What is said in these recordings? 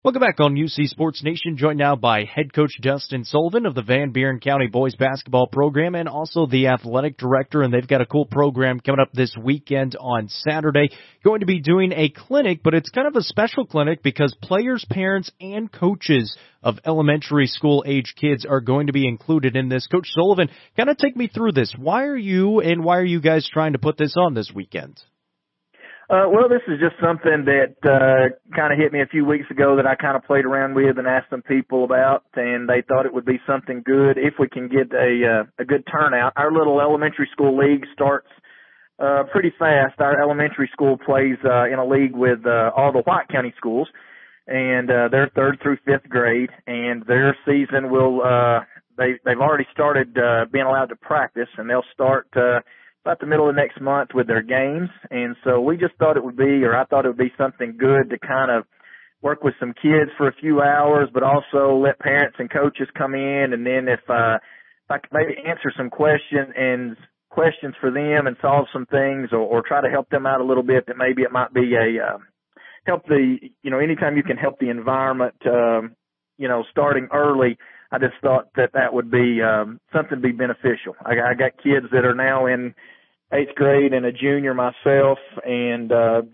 Welcome back on UC Sports Nation, joined now by head coach Dustin Sullivan of the Van Buren County Boys Basketball Program and also the athletic director, and they've got a cool program coming up this weekend on Saturday. Going to be doing a clinic, but it's kind of a special clinic because players, parents, and coaches of elementary school age kids are going to be included in this. Coach Sullivan, kind of take me through this. Why are you guys trying to put this on this weekend? Well, this is just something that kind of hit me a few weeks ago that I kind of played around with and asked some people about, and they thought it would be something good if we can get a good turnout. Our little elementary school league starts pretty fast. Our elementary school plays in a league with all the White County schools, and they're 3rd through 5th grade, and their season will they've already started being allowed to practice, and they'll start about the middle of next month with their games. And so we just thought it would be, or I thought it would be something good to kind of work with some kids for a few hours, but also let parents and coaches come in. And then if I could maybe answer some questions for them and solve some things or try to help them out a little bit, that maybe it might be anytime you can help the environment, starting early, I just thought that would be something to be beneficial. I got kids that are now in 8th grade and a junior myself, and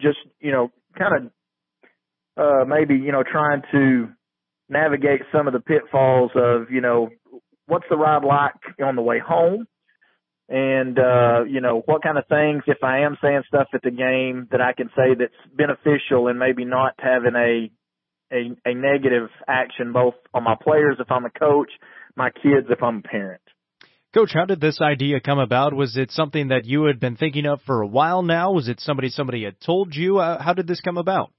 trying to navigate some of the pitfalls of, what's the ride like on the way home, and what kind of things, if I am saying stuff at the game, that I can say that's beneficial and maybe not having a negative action both on my players if I'm a coach, my kids if I'm a parent. Coach, how did this idea come about? Was it something that you had been thinking of for a while now? Was it somebody had told you? How did this come about?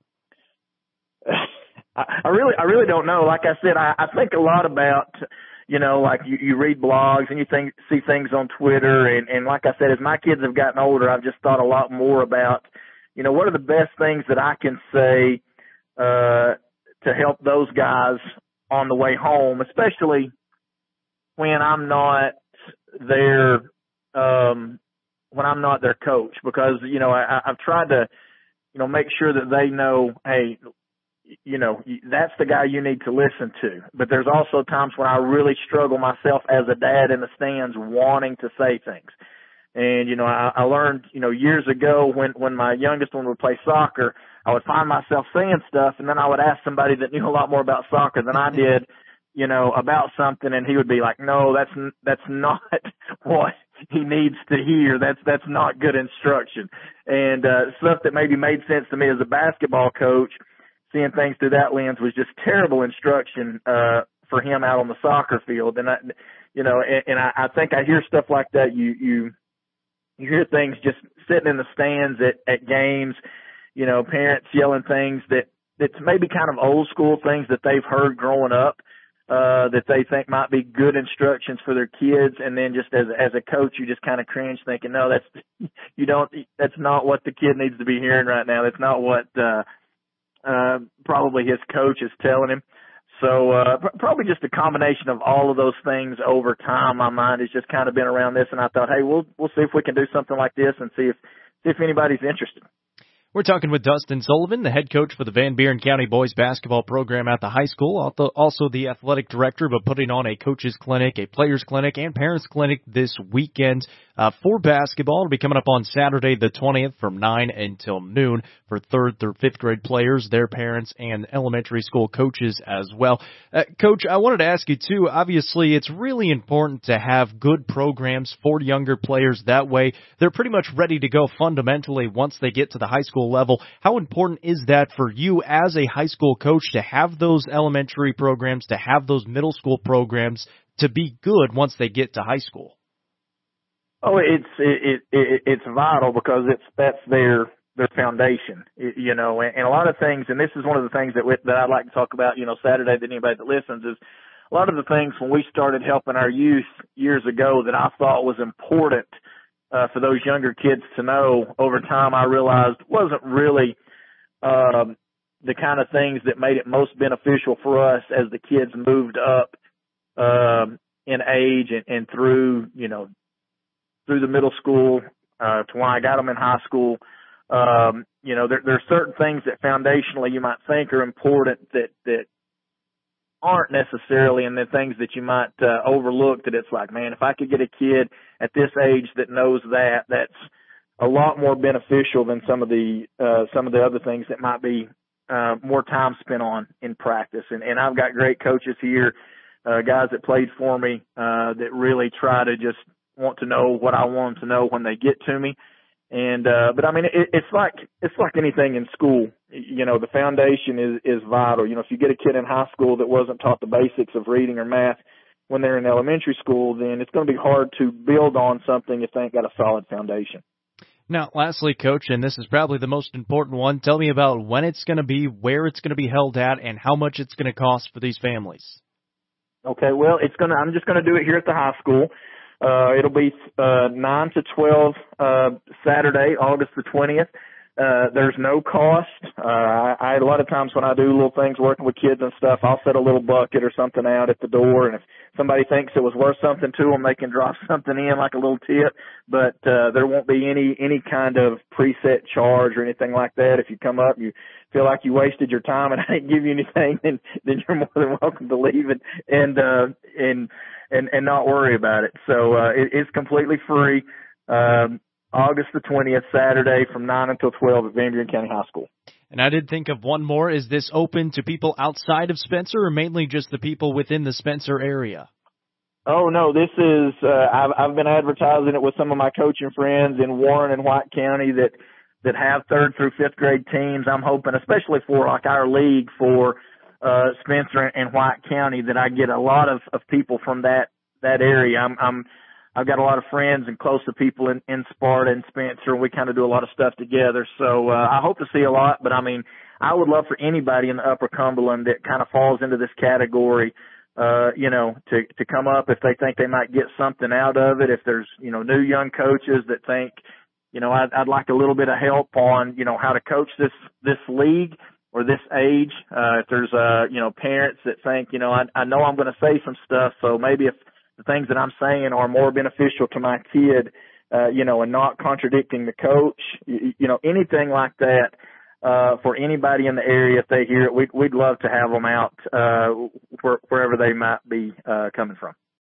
I really don't know. Like I said, I think a lot about, like you read blogs and you see things on Twitter. And like I said, as my kids have gotten older, I've just thought a lot more about, what are the best things that I can say to help those guys on the way home, especially when I'm not their coach, because, I've tried to, make sure that they know, hey, that's the guy you need to listen to. But there's also times when I really struggle myself as a dad in the stands wanting to say things. And, I learned, years ago when my youngest one would play soccer, I would find myself saying stuff, and then I would ask somebody that knew a lot more about soccer than I did, about something, and he would be like, no, that's not what he needs to hear. That's not good instruction. And stuff that maybe made sense to me as a basketball coach, seeing things through that lens was just terrible instruction for him out on the soccer field. And I think I hear stuff like that. You hear things just sitting in the stands at games, parents yelling things that's maybe kind of old school things that they've heard growing up, that they think might be good instructions for their kids. And then just as a coach, you just kind of cringe thinking, no, that's not what the kid needs to be hearing right now. That's not what, probably his coach is telling him. So, probably just a combination of all of those things over time. My mind has just kind of been around this, and I thought, hey, we'll see if we can do something like this and see if anybody's interested. We're talking with Dustin Sullivan, the head coach for the Van Buren County Boys Basketball Program at the high school, also the athletic director, but putting on a coaches clinic, a players clinic, and parents clinic this weekend for basketball. It'll be coming up on Saturday the 20th from 9 until noon for 3rd through 5th grade players, their parents, and elementary school coaches as well. Coach, I wanted to ask you, too, obviously it's really important to have good programs for younger players. That way they're pretty much ready to go fundamentally once they get to the high school level. How important is that for you as a high school coach to have those elementary programs, to have those middle school programs to be good once they get to high school? Oh, it's vital because that's their foundation, and a lot of things, and this is one of the things that I'd like to talk about, Saturday, that anybody that listens, is a lot of the things when we started helping our youth years ago that I thought was important for those younger kids to know, over time I realized wasn't really the kind of things that made it most beneficial for us as the kids moved up in age and through the middle school to when I got them in high school. You know, there's certain things that foundationally you might think are important that aren't necessarily, and the things that you might overlook, that it's like, man, if I could get a kid at this age that knows that, that's a lot more beneficial than some of the other things that might be more time spent on in practice. And I've got great coaches here, guys that played for me, that really try to just want to know what I want them to know when they get to me. And, but I mean, it's like anything in school. You know, the foundation is vital. You know, if you get a kid in high school that wasn't taught the basics of reading or math when they're in elementary school, then it's going to be hard to build on something if they ain't got a solid foundation. Now, lastly, Coach, and this is probably the most important one, tell me about when it's going to be, where it's going to be held at, and how much it's going to cost for these families. Okay, well, I'm just going to do it here at the high school. It'll be 9 to 12 Saturday, August the 20th. There's no cost. I a lot of times when I do little things working with kids and stuff, I'll set a little bucket or something out at the door, and if somebody thinks it was worth something to them, they can drop something in like a little tip. But there won't be any kind of preset charge or anything like that. If you come up, you feel like you wasted your time and I didn't give you anything, then you're more than welcome to leave and not worry about it. So it's completely free. August the 20th, Saturday from 9 until 12 at Van Buren County High School. And I did think of one more. Is this open to people outside of Spencer or mainly just the people within the Spencer area? Oh, no, this is, I've been advertising it with some of my coaching friends in Warren and White County that have 3rd through 5th grade teams. I'm hoping, especially for like our league for Spencer and White County, that I get a lot of people from that area. I've got a lot of friends and close to people in Sparta and Spencer, and we kind of do a lot of stuff together. So I hope to see a lot, but I mean, I would love for anybody in the Upper Cumberland that kind of falls into this category, you know, to come up if they think they might get something out of it. If there's, you know, new young coaches that think, you know, I'd like a little bit of help on, you know, how to coach this league or this age. If there's, you know, parents that think, you know, I know I'm going to say some stuff, so maybe if the things that I'm saying are more beneficial to my kid, you know, and not contradicting the coach, you know, anything like that, for anybody in the area, if they hear it, we'd love to have them out, wherever they might be, coming from.